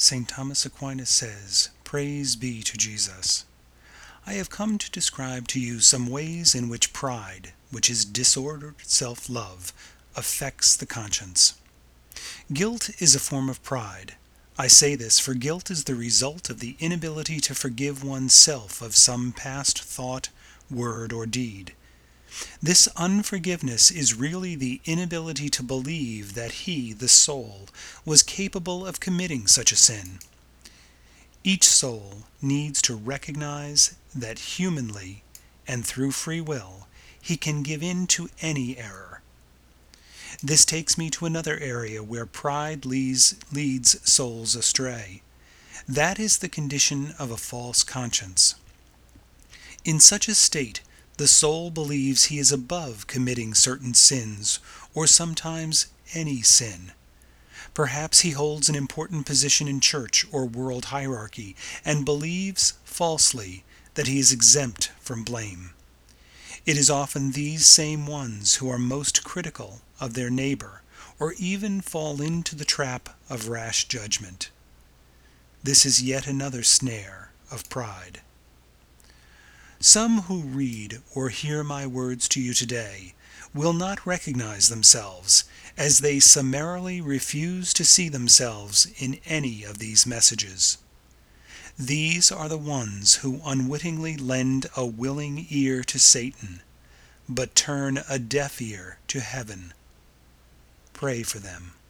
St. Thomas Aquinas says, "Praise be to Jesus." I have come to describe to you some ways in which pride, which is disordered self-love, affects the conscience. Guilt is a form of pride. I say this, for guilt is the result of the inability to forgive oneself of some past thought, word, or deed. This unforgiveness is really the inability to believe that he, the soul, was capable of committing such a sin. Each soul needs to recognize that humanly, and through free will, he can give in to any error. This takes me to another area where pride leads souls astray. That is the condition of a false conscience. In such a state, the soul believes he is above committing certain sins, or sometimes any sin. Perhaps he holds an important position in church or world hierarchy, and believes, falsely, that he is exempt from blame. It is often these same ones who are most critical of their neighbor, or even fall into the trap of rash judgment. This is yet another snare of pride. Some who read or hear my words to you today will not recognize themselves, as they summarily refuse to see themselves in any of these messages. These are the ones who unwittingly lend a willing ear to Satan, but turn a deaf ear to heaven. Pray for them.